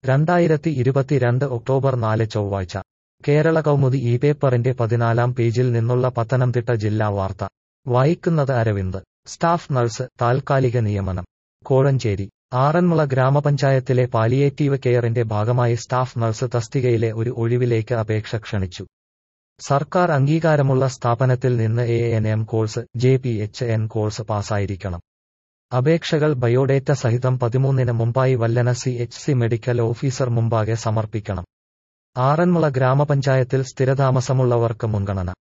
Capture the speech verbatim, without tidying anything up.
രണ്ടായിരത്തി ഇരുപത്തിരണ്ട് ഒക്ടോബർ നാല് ചൊവ്വാഴ്ച കേരള കൗമുദി ഈ പേപ്പറിന്റെ പതിനാലാം പേജിൽ നിന്നുള്ള പത്തനംതിട്ട ജില്ലാ വാർത്ത വായിക്കുന്നത് അരവിന്ദ്. സ്റ്റാഫ് നഴ്സ് താൽക്കാലിക നിയമനം. കോഴഞ്ചേരി ആറന്മുള ഗ്രാമപഞ്ചായത്തിലെ പാലിയേറ്റീവ് കെയറിന്റെ ഭാഗമായി സ്റ്റാഫ് നഴ്സ് തസ്തികയിലെ ഒരു ഒഴിവിലേക്ക് അപേക്ഷ ക്ഷണിച്ചു. സർക്കാർ അംഗീകാരമുള്ള സ്ഥാപനത്തിൽ നിന്ന് A N M course, J P H N course പാസ്സായിരിക്കണം. അപേക്ഷകൾ ബയോഡേറ്റ സഹിതം പതിമൂന്നിന് മുമ്പായി Vallana C H C medical officer മുമ്പാകെ സമർപ്പിക്കണം. ആറന്മുള ഗ്രാമപഞ്ചായത്തിൽ സ്ഥിരതാമസമുള്ളവർക്ക് മുൻഗണന.